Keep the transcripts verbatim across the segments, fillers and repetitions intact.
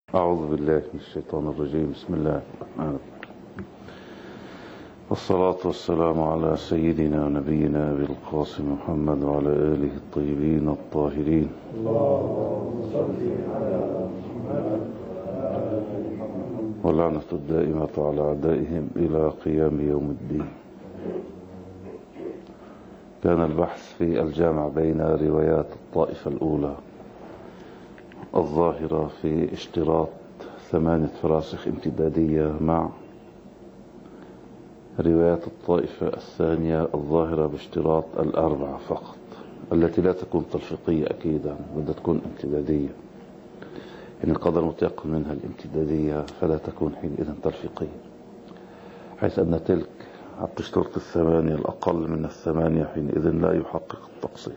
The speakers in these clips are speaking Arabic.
أعوذ بالله من الشيطان الرجيم. بسم الله الرحمن الرحيم، والصلاة والسلام على سيدنا ونبينا أبي القاسم محمد وعلى آله الطيبين الطاهرين. اللهم صل على محمد ولعنة الدائمة على أعدائهم إلى قيام يوم الدين. كان البحث في الجامع بين روايات الطائفة الأولى الظاهرة في اشتراط ثمانية فراسخ امتدادية مع روايات الطائفة الثانية الظاهرة باشتراط الأربعة فقط، التي لا تكون تلفيقية أكيدا، بدها تكون امتدادية، يعني القدر متيقن منها الامتدادية فلا تكون حينئذ تلفيقية، حيث أن تلك تشترط الثمانية الأقل من الثمانية حينئذ لا يحقق التقصير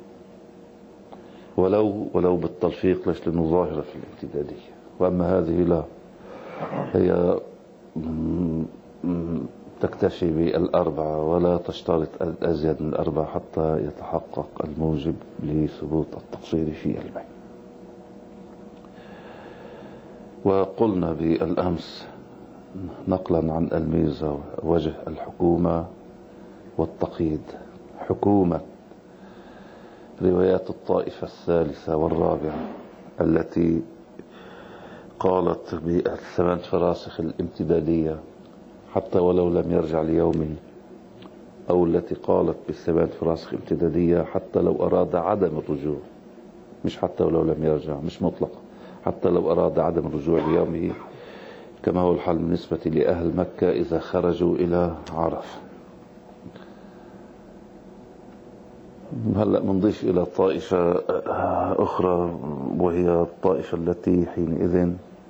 ولو ولو بالتلفيق، ليش؟ لأنه ظاهرة في الامتدادية. وأما هذه لا، هي تكتفي بالأربعة ولا تشترط الأزيد من الأربعة حتى يتحقق الموجب لثبوت التقصير في البيع. وقلنا بالأمس نقلا عن الميزة وجه الحكومة والتقييد، حكومة روايات الطائفة الثالثة والرابعة التي قالت بالثمان فراسخ الامتدادية حتى ولو لم يرجع ليومه، أو التي قالت بالثمان فراسخ امتدادية حتى لو أراد عدم الرجوع، مش حتى ولو لم يرجع، مش مطلقة، حتى لو أراد عدم الرجوع ليومه، كما هو الحال بالنسبة لأهل مكة إذا خرجوا إلى عرفة. هلأ بنضيف إلى طائفة أخرى، وهي الطائفة التي حينئذ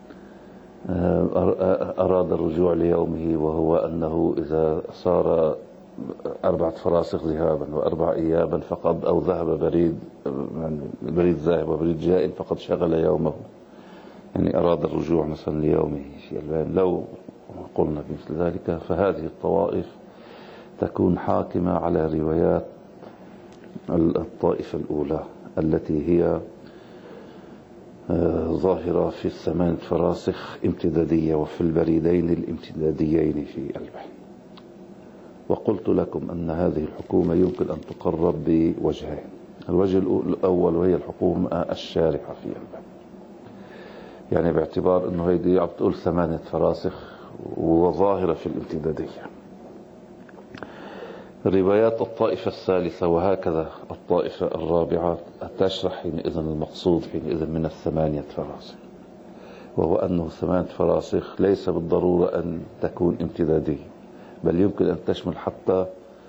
أراد الرجوع ليومه، وهو أنه إذا صار أربعة فراسخ ذهابا وأربع إيابا فقد، أو ذهب بريد، يعني بريد ذاهب وبريد جاء فقد شغل يومه، يعني أراد الرجوع مثلا ليومه في البيان. لو قلنا بمثل ذلك فهذه الطوائف تكون حاكمة على روايات الطائفة الأولى التي هي ظاهرة في الثمان فراسخ امتدادية وفي البريدين الامتداديين في البحر. وقلت لكم أن هذه الحكومة يمكن أن تقرب بوجهين. الوجه الأول وهي الحكومة الشارحة في البحر، يعني باعتبار أنه هيدي عم تقول ثمانية فراسخ وظاهرة في الامتدادية. روايات الطائفة الثالثة وهكذا الطائفة الرابعة تشرح حينئذ المقصود حينئذ من الثمانية فراسخ، وهو أنه ثمانية فراسخ ليس بالضرورة أن تكون امتدادية، بل يمكن أن تشمل حتى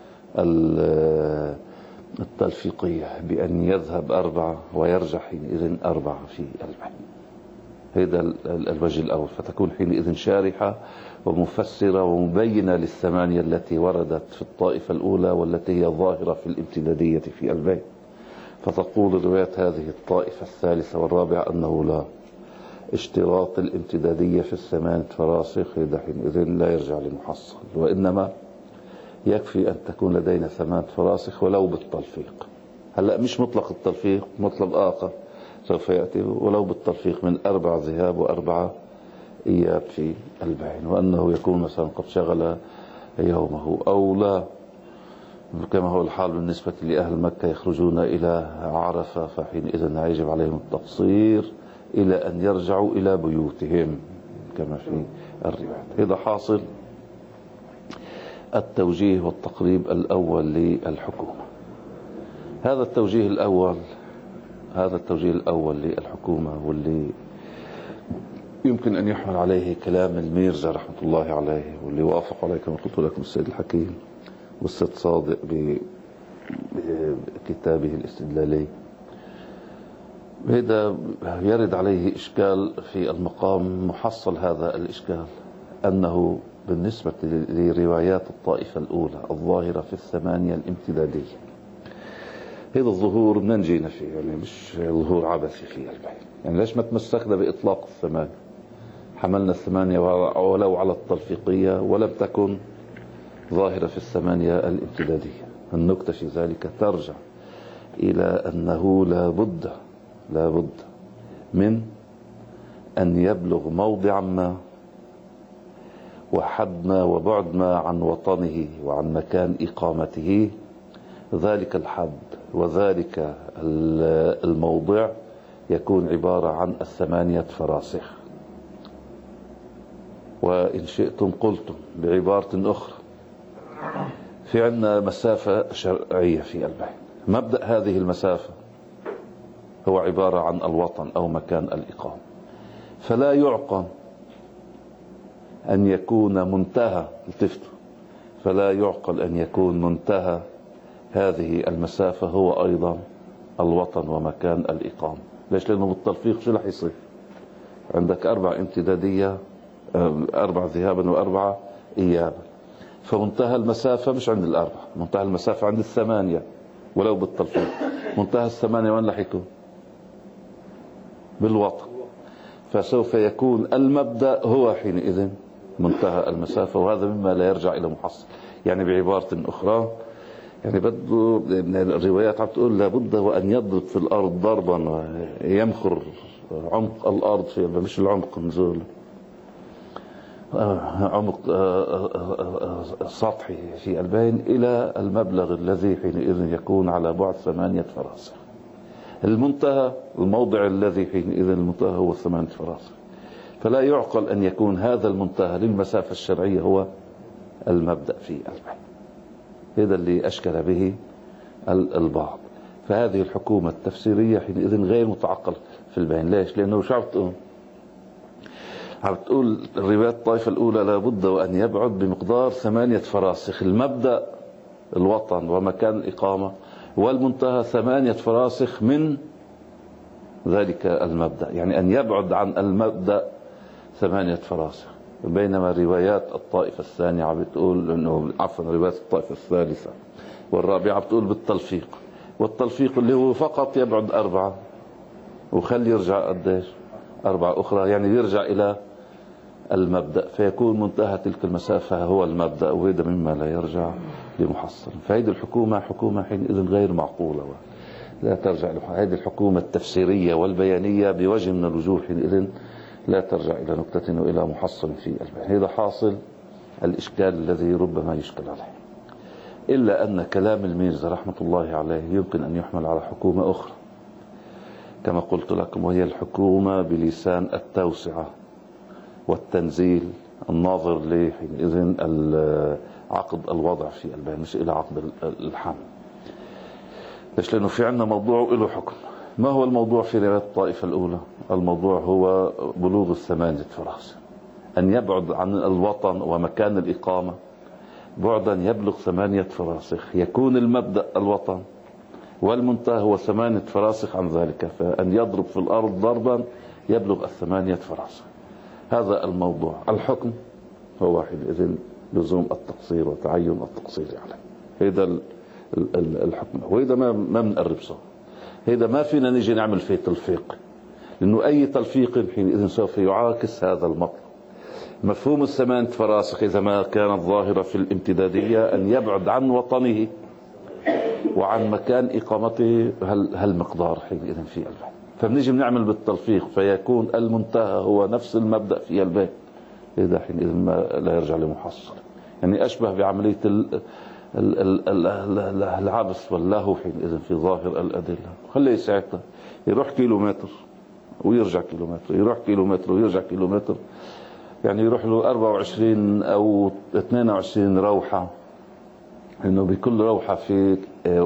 التلفيقية، بأن يذهب أربعة ويرجع حينئذ أربعة في البحر. هذا الوجه الأول، فتكون حينئذ شارحة ومفسرة ومبينة للثمانية التي وردت في الطائفة الأولى والتي هي ظاهرة في الامتدادية في البيت. فتقول رواية هذه الطائفة الثالثة والرابعة أنه لا اشتراط الامتدادية في الثمانية فراسخ، إذا حينئذ لا يرجع لمحصل، وإنما يكفي أن تكون لدينا ثمانية فراسخ ولو بالتلفيق. هلأ مش مطلق التلفيق، مطلب آخر سوف يأتي، ولو بالتلفيق من أربع ذهاب وأربعة إياب في البعين، وأنه يكون مثلا قد شغل يومه أو لا، كما هو الحال بالنسبة لأهل مكة يخرجون إلى عرفة، فحينئذ يجب عليهم التقصير إلى أن يرجعوا إلى بيوتهم كما في الروايات. هذا حاصل التوجيه والتقريب الأول للحكومة. هذا التوجيه الأول هذا التوجيه الأول للحكومة واللي يمكن أن يحمل عليه كلام الميرزا رحمة الله عليه، واللي وافق عليه كما قلت لكم السيد الحكيم والسيد صادق بكتابه الاستدلالي. هذا يرد عليه إشكال في المقام، محصل هذا الإشكال أنه بالنسبة لروايات الطائفة الأولى الظاهرة في الثمانية الامتدادية، هذا الظهور من جينا فيه، يعني مش ظهور عبثي في البحث. يعني ليش ما تمسكنا بإطلاق الثمانية، حملنا الثمانية ولو على التلفيقية ولم تكن ظاهرة في الثمانية الامتدادية. النكتة في ذلك ترجع إلى أنه لا بد لا بد من أن يبلغ موضع ما وحد ما وبعد ما عن وطنه وعن مكان إقامته، ذلك الحد وذلك الموضع يكون عبارة عن الثمانية فراسخ. وإن شئتم قلتم بعبارة أخرى، في عندنا مسافة شرعية في البين. مبدأ هذه المسافة هو عبارة عن الوطن أو مكان الإقامة، فلا يعقل أن يكون منتهى التفتوا فلا يعقل أن يكون منتهى هذه المسافة هو أيضا الوطن ومكان الإقامة. ليش؟ لأنه بالتلفيق شو رح يصير؟ عندك أربع امتدادية، أربع ذهابا وأربعة إيابا، فمنتهى المسافة مش عند الأربعة، منتهى المسافة عند الثمانية ولو بالتلفيق. منتهى الثمانية وين رح يكون؟ بالوطن. فسوف يكون المبدأ هو حينئذ منتهى المسافة، وهذا مما لا يرجع إلى محصل. يعني بعبارة أخرى، يعني بده الروايات عم تقول لابد وأن يضرب في الأرض ضربا يمخر عمق الأرض في، مش العمق نزول، عمق سطحي في البين إلى المبلغ الذي حينئذ يكون على بعد ثمانية فراسخ. المنتهى الموضع الذي حينئذ المنتهى هو ثمانية فراسخ. فلا يعقل أن يكون هذا المنتهى للمسافة الشرعية هو المبدأ في البين. هذا اللي أشكل به البعض. فهذه الحكومة التفسيرية حينئذ غير متعقل في البين. ليش؟ لأنه شو عم تقول؟ عم تقول الروايات الطائفة الأولى لابد وأن يبعد بمقدار ثمانية فراسخ، المبدأ الوطن ومكان الإقامة، والمنتهى ثمانية فراسخ من ذلك المبدأ، يعني أن يبعد عن المبدأ ثمانية فراسخ. بينما روايات الطائفة الثانية عم بتقول أنه، عفوا روايات الطائفة الثالثة والرابعة بتقول بالتلفيق، والتلفيق اللي هو فقط يبعد أربعة وخلي يرجع قديش أربعة أخرى، يعني يرجع إلى المبدأ، فيكون منتهى تلك المسافة هو المبدأ، وهذا مما لا يرجع لمحصل. فهذه الحكومة حكومة حينئذ غير معقولة، لا ترجع لها. هذه الحكومة التفسيرية والبيانية بوجه من الوجوه حينئذ لا ترجع إلى نكتة وإلى محصل في البيان. هذا حاصل الإشكال الذي ربما يشكل عليه. إلا أن كلام الميرزا رحمة الله عليه يمكن أن يحمل على حكومة أخرى كما قلت لكم، وهي الحكومة بلسان التوسعة والتنزيل الناظر لحينئذ عقد الوضع في البيان، مش إلى عقد الحمل. ليش؟ لأنه في عندنا موضوع وله حكم. ما هو الموضوع في رواية الطائفة الأولى؟ الموضوع هو بلوغ الثمانية فراسخ، أن يبعد عن الوطن ومكان الإقامة بعدا يبلغ ثمانية فراسخ، يكون المبدأ الوطن والمنتهى هو ثمانية فراسخ عن ذلك، فأن يضرب في الأرض ضربا يبلغ الثمانية فراسخ. هذا الموضوع. الحكم هو حينئذ لزوم التقصير وتعين التقصير عليه. هذا الحكم، وهذا ما ما بنقرب صار. هذا ما فينا نيجي نعمل فيه تلفيق، لأنه أي تلفيق حينئذ سوف يعاكس هذا المطلب. مفهوم الثمانية فراسخ إذا ما كانت ظاهرة في الامتدادية أن يبعد عن وطنه وعن مكان إقامته هالمقدار حينئذ في البيت، فبنيجي بنعمل بالتلفيق فيكون المنتهى هو نفس المبدأ في البيت. إذا حينئذ ما لا يرجع لمحصل، يعني أشبه بعملية ال ال ال ال العبث واللهو حينئذ في ظاهر الأدلة. خليه ساعتها يروح كيلومتر ويرجع كيلومتر، يروح كيلومتر ويرجع كيلومتر، يعني يروح له أربعة وعشرين أو اثنين وعشرين روحة، إنه بكل روحة في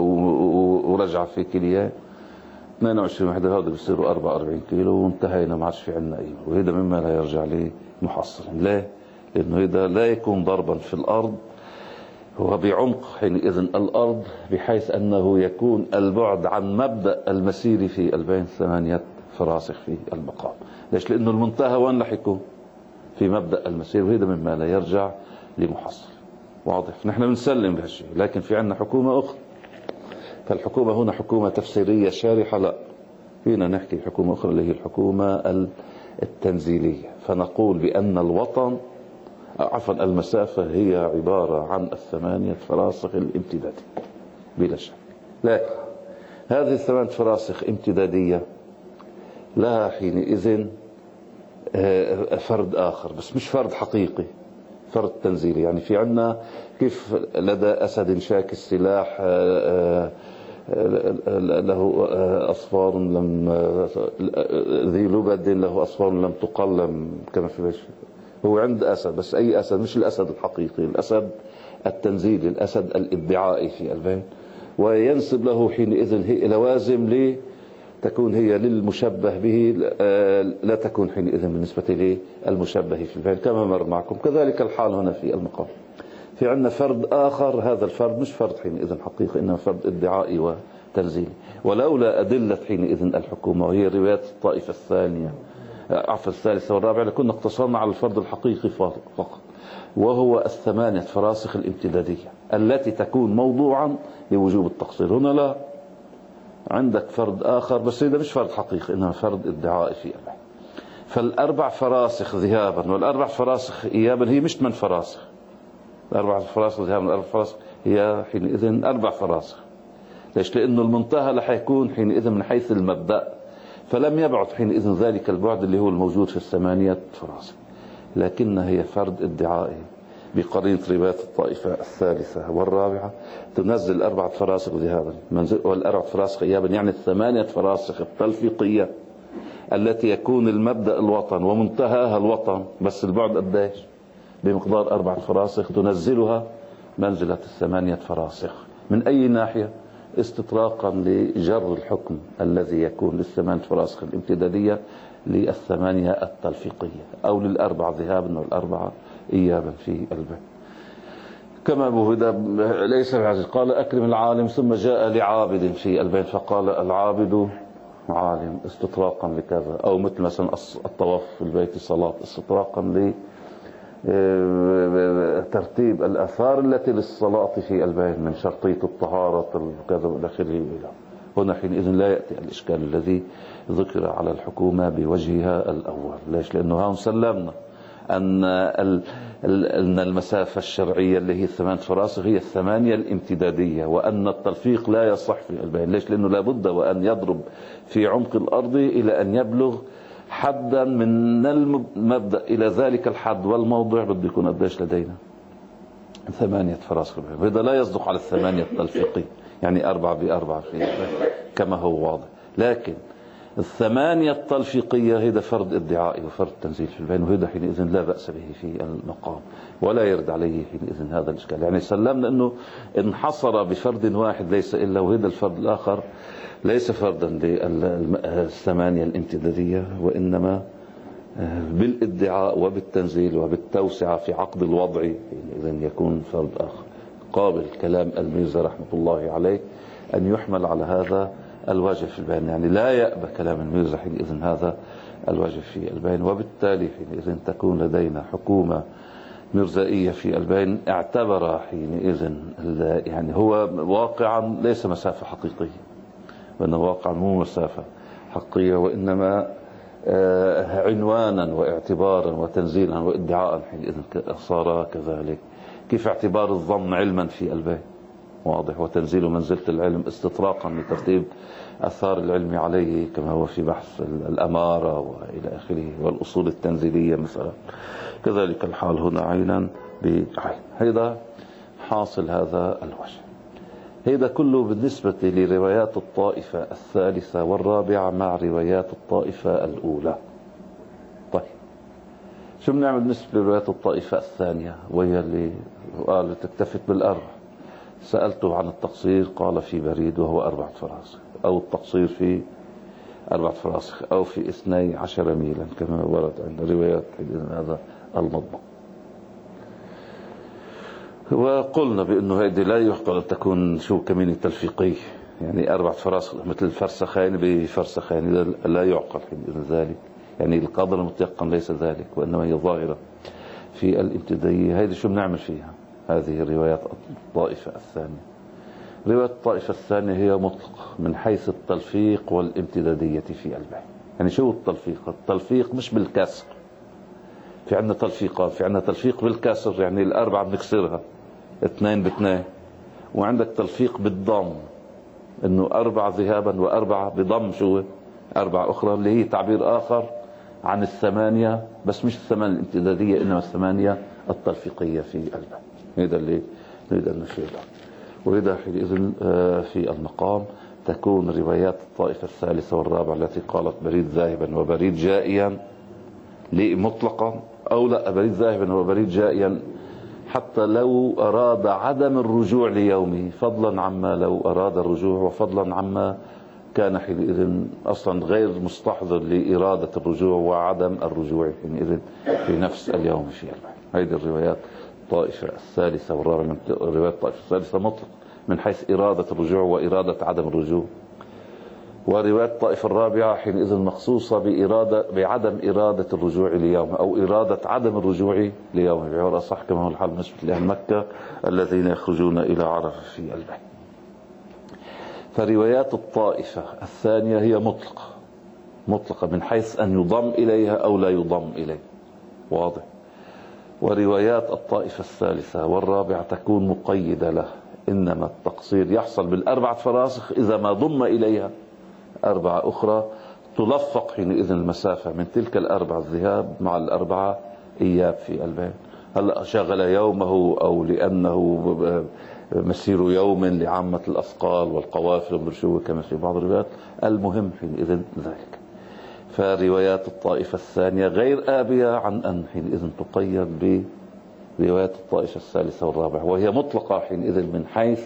ورجع في كلية اثنين وعشرين وحدة، هذا بيصيروا أربعة وأربعين كيلو وانتهينا، ما عادش في عندنا أي. وهذا مما لا يرجع لي محصل. ليه؟ لأنه هذا لا يكون ضربا في الأرض، هو بعمق حينئذ الأرض بحيث أنه يكون البعد عن مبدأ المسير في البين ثمانية فراسخ في المقام. ليش؟ لأنه المنتهى وين رح يكون؟ في مبدأ المسير، وهذا مما لا يرجع لمحصل. واضح؟ نحن بنسلم بهالشيء، لكن في عندنا حكومة أخرى. فالحكومة هنا حكومة تفسيرية شارحة؟ لا، فينا نحكي حكومة أخرى اللي هي الحكومة التنزيلية. فنقول بأن الوطن عفوا المسافة هي عبارة عن الثمانية فراسخ الامتدادية بلا شك. لكن هذه الثمانية فراسخ امتدادية لها حينئذ فرد آخر، بس مش فرد حقيقي، فرد تنزيلي. يعني في عنا كيف لدى أسد شاك السلاح له أصفار لم ذي لبد له أصفار لم تقلم كما في بيش. هو عند أسد، بس أي أسد، مش الأسد الحقيقي، الأسد التنزيلي، الأسد الإدعائي في البين. وينسب له حينئذ هي لوازم ليه تكون هي للمشبه به، لا تكون حينئذ بالنسبة للمشبه في الفعل كما مر معكم. كذلك الحال هنا في المقام. في عندنا فرد آخر، هذا الفرد مش فرد حينئذ حقيقي، إنما فرد ادعائي وتنزيلي. ولولا أدلة حينئذ الحكومة وهي روايات الطائفة الثانية عفوا الثالثة والرابعة لكنا اقتصرنا على الفرد الحقيقي فقط، وهو الثمانية فراسخ الامتدادية التي تكون موضوعا لوجوب التقصير. هنا لا، عندك فرد آخر بس هذا مش فرد حقيقي، إنما فرد ادعائي في أبعاد. فالأربع فراسخ ذهابا والأربع فراسخ إيابا هي مش ثمان فراسخ. الأربع فراسخ ذهابا والأربع فراسخ هي حينئذ أربع فراسخ. ليش؟ لأنه المنتهى رح يكون حينئذ من حيث المبدأ، فلم يبعد حينئذ ذلك البعد اللي هو الموجود في الثمانية فراسخ، لكنها هي فرد ادعائي بقرينة روايات الطائفة الثالثة والرابعة تنزل أربعة فراسخ ذهابا والأربعة فراسخ إيابا، يعني الثمانية فراسخ التلفيقية التي يكون المبدأ الوطن ومنتهاها الوطن، بس البعد قديش؟ بمقدار أربعة فراسخ، تنزلها منزلة الثمانية فراسخ. من أي ناحية؟ استطراقا لجر الحكم الذي يكون للثمانية فراسخ الامتدادية للثمانية التلفيقية، أو للأربعة ذهابا والأربعة إيابا في البيت. كما بهذا ليس بعزيز قال أكرم العالم، ثم جاء لعابد في البيت فقال العابد عالم استطراقا لكذا، أو مثل مثلا الطواف في البيت صلاة استطراقا لترتيب الآثار التي للصلاة في البيت من شرطية الطهارة كذا إلى آخره. هنا حينئذ لا يأتي الإشكال الذي ذكر على الحكومة بوجهها الأول. ليش؟ لأنه هون سلمنا أن أن المسافة الشرعية اللي هي الثمان فراسخ هي الثمانية الامتدادية، وأن التلفيق لا يصح في البين. ليش؟ لأنه لابد وأن يضرب في عمق الأرض إلى أن يبلغ حدا من المبدأ إلى ذلك الحد والموضع بده يكون قديش لدينا؟ ثمانية فراسخ. هذا لا يصدق على الثمانية التلفيقي، يعني أربعة بأربعة في كما هو واضح. لكن الثمانية التلفيقية هذا فرد ادعائي وفرد تنزيل في البين، وهذا حينئذ لا بأس به في المقام ولا يرد عليه حينئذ هذا الإشكال. يعني سلمنا أنه انحصر بفرد واحد ليس إلا، وهذا الفرد الآخر ليس فردا للثمانية الامتدادية، وإنما بالادعاء وبالتنزيل وبالتوسعة في عقد الوضع حينئذ يكون فرد آخر. قابل كلام الميرزا رحمة الله عليه أن يحمل على هذا الواجب في البين، يعني لا يأبى كلام الميرزا حينئذ هذا الواجب في البين. وبالتالي حينئذ تكون لدينا حكومة مرزائية في البين اعتبر حينئذ يعني هو واقعا ليس مسافة حقيقية، وإنه واقعا مو مسافة حقيقية، وإنما عنوانا واعتبارا وتنزيلا وادعاء حينئذ صار كذلك. كيف اعتبار الظن علما في البين واضح، وتنزيل منزلة العلم استطراقا لترتيب أثار العلم عليه كما هو في بحث الأمارة وإلى آخره والأصول التنزيلية مثلا. كذلك الحال هنا عينا بعين. هذا حاصل هذا الوجه. هذا كله بالنسبة لروايات الطائفة الثالثة والرابعة مع روايات الطائفة الأولى. طيب شو بنعمل بالنسبة لروايات الطائفة الثانية وهي اللي قال تكتفت بالأربع؟ سألته عن التقصير قال في بريد وهو أربعة فراسخ، أو التقصير في أربعة فراسخ، أو في اثني عشر ميلا كما ورد عند روايات هذا المضبط. وقلنا بأنه هذه لا يحقل أن تكون شو كمين تلفيقي، يعني أربعة فراسخ مثل الفرسخين بفرسخين لا يعقل حين ذلك، يعني القدر المتيقن ليس ذلك، وإنما هي ظاهرة في الامتدادية. هذه شو بنعمل فيها؟ هذه روايات الطائفة الثانية. رواية الطائفة الثانية هي مطلقة من حيث التلفيق والامتدادية في البين. يعني شو التلفيق؟ التلفيق مش بالكسر، في عندنا تلفيقات، في عندنا تلفيق بالكسر يعني الأربعة بنكسرها اثنين باثنين، وعندك تلفيق بالضم انه أربعة ذهابا وأربعة بضم شو أربعة أخرى، اللي هي تعبير آخر عن الثمانية، بس مش الثمانية الامتدادية إنما الثمانية التلفيقية في الباب. هذا اللي نريد أن نشير له. وإذا حينئذ في المقام تكون روايات الطائفة الثالثة والرابعة التي قالت بريد ذاهبا وبريد جائيا مطلقا، أو لا بريد ذاهبا وبريد جائيا حتى لو أراد عدم الرجوع ليومه، فضلا عما لو أراد الرجوع، وفضلا عما كان حينئذ أصلا غير مستحضر لإرادة الرجوع وعدم الرجوع حينئذ في نفس اليوم في البحر. هذه الروايات الطائفة الثالثة والرابعة، روايات الطائفة الثالثة مطلق من حيث إرادة الرجوع وإرادة عدم الرجوع، وروايات الطائفة الرابعة حينئذ مخصوصة بإرادة بعدم إرادة الرجوع ليوم أو إرادة عدم الرجوع ليوم، بعبارة صح كما هو الحال بالنسبة لأهل مكة الذين يخرجون إلى عرفة في البحر. فروايات الطائفة الثانية هي مطلقة مطلقة من حيث أن يضم إليها أو لا يضم إليه، واضح. وروايات الطائفة الثالثة والرابعة تكون مقيدة له، إنما التقصير يحصل بالأربعة فراسخ إذا ما ضم إليها أربعة أخرى تلفق حينئذ المسافة من تلك الأربعة الذهاب مع الأربعة إياب في البيت. هلا شغل يومه أو لأنه مسير يوم لعامة الأثقال والقوافل والمرشوة كما في بعض الروايات، المهم حينئذ ذلك. فروايات الطائفة الثانية غير آبية عن أن حينئذ تقيد بروايات الطائفة الثالثة والرابعة، وهي مطلقة حينئذ من حيث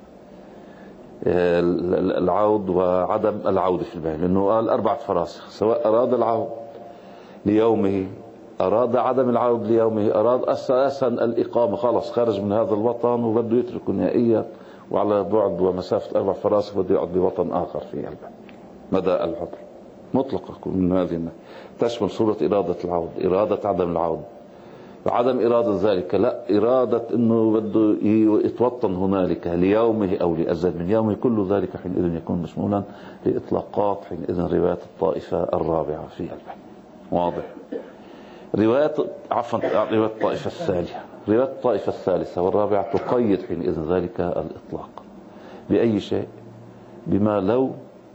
العود وعدم العود في البيت، لأنه قال أربعة فراسخ، سواء أراد العود ليومه، أراد عدم العود ليومه، أراد أساسا الإقامة، خلص خرج من هذا الوطن وبده يترك نهائيا وعلى بعد ومسافة أربع فراسخ بده يقعد بوطن آخر في البيت. مدى الحكم مطلقة من هذه تشمل صورة إرادة العود، إرادة عدم العود، وعدم إرادة ذلك لا، إرادة أنه بده يتوطن هنالك ليومه أو لأزيد من يومه، كل ذلك حينئذ يكون مشمولا لإطلاقات حينئذ روايات الطائفة الرابعة في البحر، واضح. روايات عفوا روايات الطائفة الثانية روايات الطائفة الثالثة والرابعة تقيد حينئذ ذلك الإطلاق بأي شيء؟ بما لو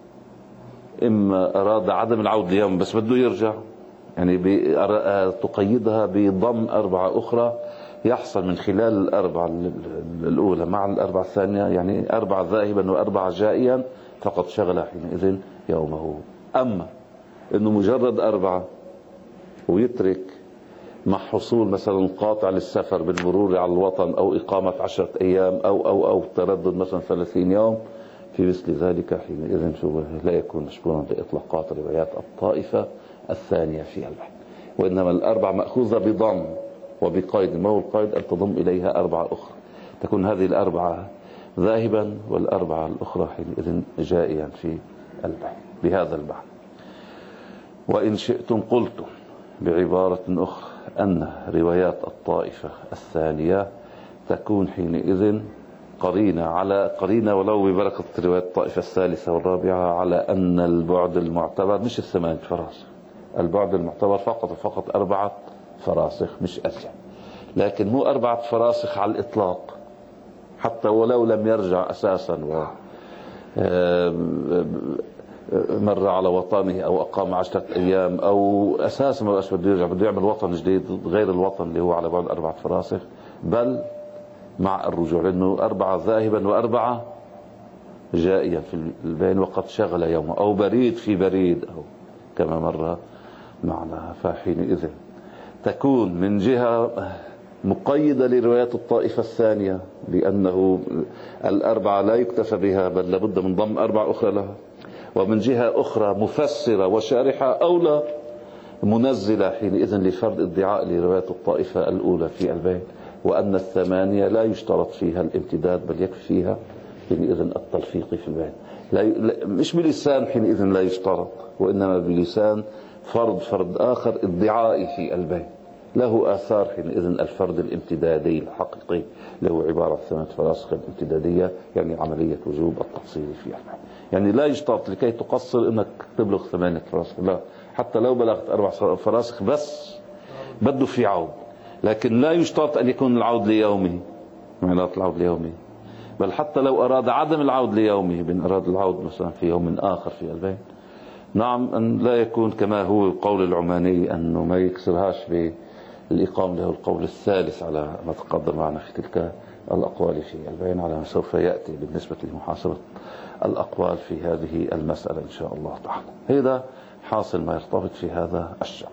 إما أراد عدم العود ليوم بس بده يرجع، يعني تقيدها بضم أربعة أخرى يحصل من خلال الأربعة الأولى مع الأربعة الثانية، يعني أربعة ذاهبا وأربعة جائيا فقد شغل حينئذ يومه. أما إنه مجرد أربعة ويترك مع حصول مثلا قاطع للسفر بالمرور على الوطن أو إقامة عشرة أيام أو أو أو تردد مثلا ثلاثين يوم، في مثل ذلك حينئذ لا يكون مشمولا بإطلاقات روايات الطائفة الثانية في البحر، وإنما الأربعة مأخوذة بضم وبقيد، ما هو القيد؟ أن تضم إليها أربعة أخرى، تكون هذه الأربعة ذاهبا والأربعة الأخرى حينئذ جائيا في البحر بهذا البحر. وإن شئتم قلتم بعبارة أخرى أن روايات الطائفة الثانية تكون حينئذ قرينة على قرينة ولو ببركة روايات الطائفة الثالثة والرابعة على أن البعد المعتبر مش الثمانية فراسخ، البعد المعتبر فقط وفقط أربعة فراسخ مش أزيد، لكن مو أربعة فراسخ على الإطلاق حتى ولو لم يرجع أساسا و مر على وطنه أو أقام عشرة أيام أو أساسا ما بقاش بده يرجع، بده يعمل وطن جديد غير الوطن اللي هو على بعد أربعة فراسخ، بل مع الرجوع، لأنه أربعة ذاهبا وأربعة جائيا في البين وقد شغل يوم أو بريد في بريد أو كما مر معنا. فحينئذ تكون من جهة مقيدة لروايات الطائفة الثانية لأنه الأربعة لا يكتفى بها بل لابد من ضم أربعة أخرى لها، ومن جهة أخرى مفسرة وشارحة أولى منزلة حينئذ لفرض ادعاء لروايات الطائفة الأولى في البين، وأن الثمانية لا يشترط فيها الامتداد بل يكفي فيها حينئذ التلفيق في البين، لا مش بلسان حينئذ لا يشترط، وإنما بلسان فرض فرض آخر ادعائي في البين له آثار حينئذ الفرض الامتدادي الحقيقي له عبارة عن ثمانية فراسخ الامتدادية، يعني عملية وجوب التقصير فيها. يعني لا يشترط لكي تقصر انك تبلغ ثمانية فراسخ، لا، حتى لو بلغت أربع فراسخ بس بده في عود، لكن لا يشترط أن يكون العود ليومه معنات العود ليومه، بل حتى لو أراد عدم العود ليومه بين أراد العود مثلا في يوم آخر في البين نعم، أن لا يكون كما هو قول العماني أنه ما يكسرهاش بالإقامة، له القول الثالث على ما تقدم معنا في تلك الأقوال في البيان، على ما سوف يأتي بالنسبة لمحاسبة الأقوال في هذه المسألة إن شاء الله تعالى. هذا حاصل ما يرتبط في هذا الشق.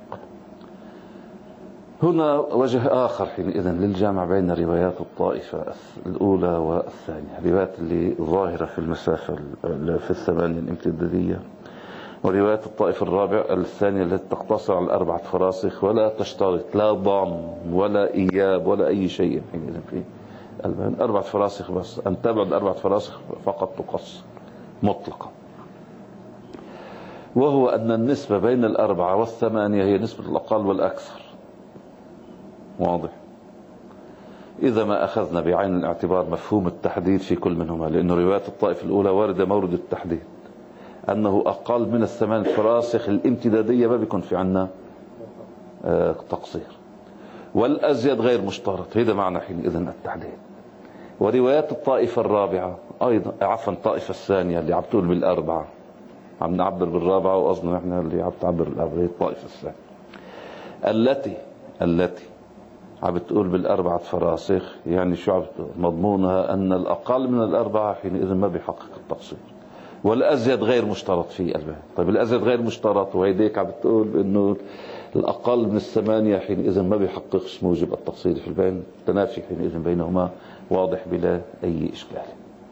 هنا وجه آخر حينئذ للجمع بين روايات الطائفة الأولى والثانية، روايات اللي ظاهرة في المسافة في الثمانية الامتدادية، وروايات الطائفة الرابعة الثانية التي تقتصر على أربعة فراسخ ولا تشترط لا ضم ولا إياب ولا أي شيء حينئذ في البيان، أربعة فراسخ بس، أن تبعد أربعة فراسخ فقط تقص مطلقا. وهو أن النسبة بين الأربعة والثمانية هي نسبة الأقل والأكثر. واضح؟ إذا ما أخذنا بعين الاعتبار مفهوم التحديد في كل منهما، لأن روايات الطائفة الأولى واردة مورد التحديد أنه أقل من الثمان فراسخ الامتدادية ما بيكون في عنا آه تقصير، والأزيد غير مشترط، هذا معنى حينئذ التحديد. وروايات الطائفة الرابعة أيضا، عفوا الطائفة الثانية اللي عم تقول بالأربعة، عم نعبر بالرابعة وقصدنا نحن اللي عم تعبر بالأربعة، الطائفة الثانية التي التي عم بتقول بالأربعة فراسخ، يعني شو عم مضمونها أن الأقل من الأربعة حينئذ ما بيحقق التقصير، والأزيد غير مشترط في البيان. طيب الأزيد غير مشترط وهيديك عم بتقول بأنه الأقل من الثمانية حينئذ ما بيحققش موجب التقصير في البيان، التنافي حينئذ بينهما واضح بلا أي إشكال.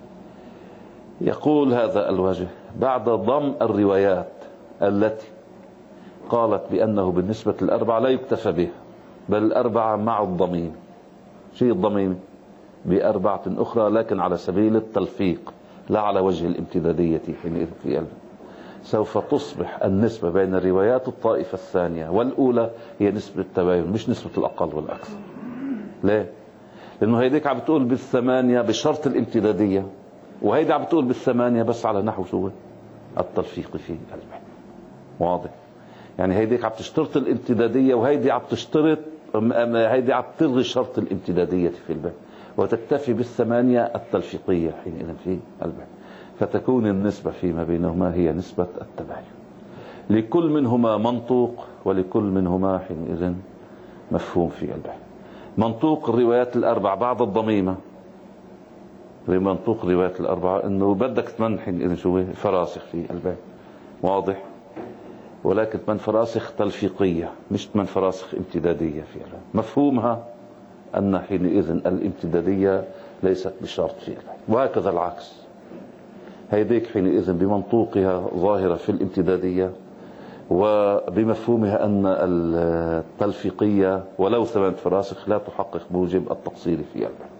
يقول هذا الوجه بعد ضم الروايات التي قالت بأنه بالنسبة للأربعة لا يكتفى بها، بل الأربعة مع الضميم. شيء الضميم؟ بأربعة أخرى لكن على سبيل التلفيق لا على وجه الامتدادية حينئذ في قلبه. سوف تصبح النسبة بين روايات الطائفة الثانية والأولى هي نسبة التباين، مش نسبة الأقل والأكثر. ليه؟ لأنه هيديك عم بتقول بالثمانية بشرط الامتدادية، وهيدي عم بتقول بالثمانية بس على نحو شو التلفيق في قلبه. واضح؟ يعني هيديك عم تشترط الامتدادية وهيدي عم تشترط، هيدي عم تلغي شرط الامتدادية في البيت وتكتفي بالثمانية التلفيقية حينئذ في البيت، فتكون النسبة فيما بينهما هي نسبة التباين. لكل منهما منطوق ولكل منهما حينئذ مفهوم في البيت. منطوق الروايات الأربع بعد الضميمة، منطوق الروايات الأربعة إنه بدك ثمان حينئذ شو فراسخ في البيت. واضح؟ ولكن ثمان فراسخ تلفيقية مش ثمان فراسخ امتدادية في البيت. مفهومها أن حينئذ الامتدادية ليست بشرط في البيت، وهكذا العكس. هيديك حينئذ بمنطوقها ظاهرة في الامتدادية، وبمفهومها أن التلفيقية ولو ثمان فراسخ لا تحقق موجب التقصير في البيت.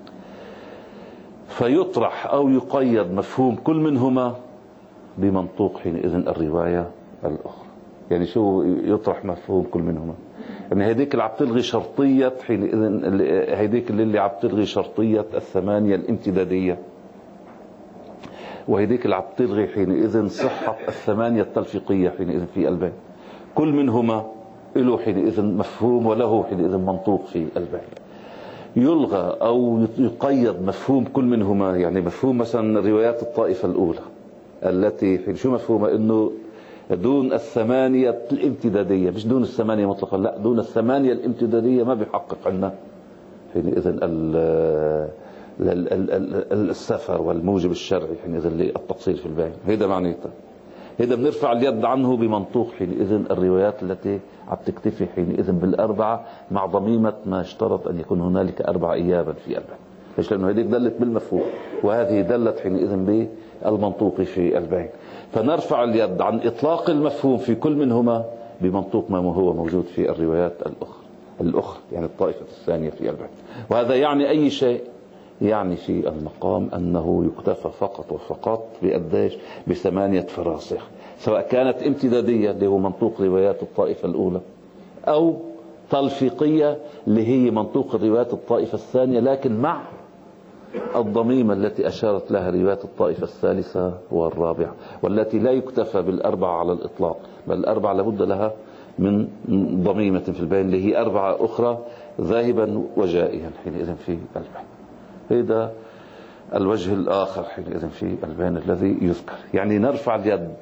فيطرح أو يقيد مفهوم كل منهما بمنطوق حينئذ الرواية الأخرى. يعني شو يطرح مفهوم كل منهما؟ يعني هيديك اللي عم تلغي شرطية حينئذ، هيديك اللي عم تلغي شرطية الثمانية الامتدادية، وهيديك اللي عم تلغي حينئذ صحة الثمانية التلفيقية حينئذ في البيت. كل منهما له حينئذ مفهوم وله حينئذ منطوق في البيت. يلغى أو يقيد مفهوم كل منهما، يعني مفهوم مثلا روايات الطائفة الأولى التي شو مفهومها؟ إنه دون الثمانية الامتدادية، مش دون الثمانية مطلقا، لا دون الثمانية الامتدادية ما بيحقق عنا حينئذ السفر والموجب الشرعي حينئذ للتقصير في البيع. هذا معناته هذا بنرفع اليد عنه بمنطوق حينئذ الروايات التي عم تكتفي حينئذ بالأربعة مع ضميمة ما اشترط أن يكون هنالك أربع إيابا في البيع. ليش؟ لأنه هذه دلت بالمفهوم وهذه دلت حينئذ بالمنطوق في البيع. فنرفع اليد عن إطلاق المفهوم في كل منهما بمنطوق ما هو موجود في الروايات الأخرى الأخرى يعني الطائفة الثانية في البيع. وهذا يعني أي شيء؟ يعني في المقام أنه يكتفى فقط وفقط بقديش؟ بثمانية فراسخ، سواء كانت امتدادية اللي هو منطوق روايات الطائفة الأولى، أو تلفيقية اللي هي منطوق روايات الطائفة الثانية لكن مع الضميمة التي أشارت لها روايات الطائفة الثالثة والرابعة، والتي لا يكتفى بالأربعة على الإطلاق، بل الأربعة لابد لها من ضميمة في البين اللي هي أربعة أخرى ذاهبا وجائيا حينئذ في البين. هذا الوجه الآخر حينئذ في البين الذي يذكر. يعني نرفع اليد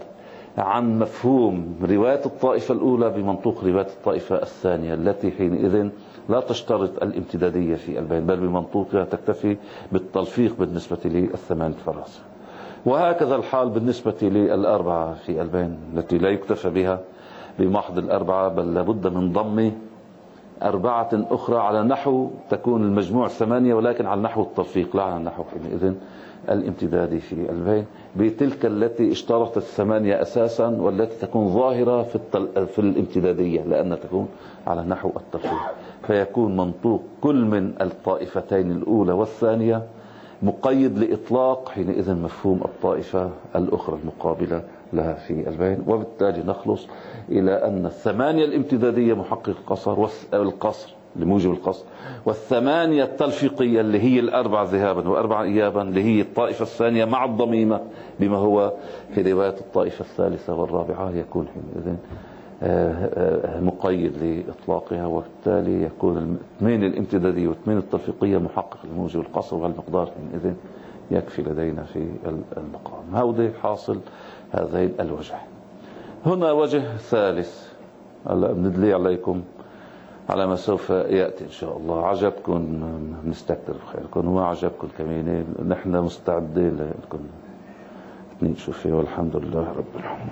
عن مفهوم رواية الطائفة الأولى بمنطوق رواية الطائفة الثانية، التي حينئذ لا تشترط الامتدادية في البين، بل بمنطوقها تكتفي بالتلفيق بالنسبة للثمان فراسخ. وهكذا الحال بالنسبة للأربعة في البين، التي لا يكتفى بها بمحض الأربعة، بل لابد من ضم أربعة أخرى على نحو تكون المجموع ثمانية، ولكن على نحو التلفيق لا على نحو حينئذ الامتدادي في البين، بتلك التي اشترطت الثمانية أساسا، والتي تكون ظاهرة في, التل... في الامتدادية لأن تكون على نحو التلفيق. فيكون منطوق كل من الطائفتين الأولى والثانية مقيد لإطلاق حينئذ مفهوم الطائفة الأخرى المقابلة لها في البين، وبالتالي نخلص إلى أن الثمانية الامتدادية محقق القصر والقصر لموجب القصر، والثمانية التلفيقية اللي هي الأربع ذهابا وأربع إيابا اللي هي الطائفة الثانية مع الضميمة بما هو في رواية الطائفة الثالثة والرابعة، يكون حينئذ مقيد لإطلاقها، وبالتالي يكون الاثنين الامتدادية واثنين التلفيقية محقق لموجب القصر، وهالمقدار حينئذ يكفي لدينا في المقام. هذا حاصل هذين الوجه. هنا وجه ثالث هلا بندلي عليكم على ما سوف يأتي إن شاء الله. عجبكم نستكتر بخيركم، وما عجبكم كمان نحن مستعدين لكم نشوف فيه، والحمد لله رب العالمين.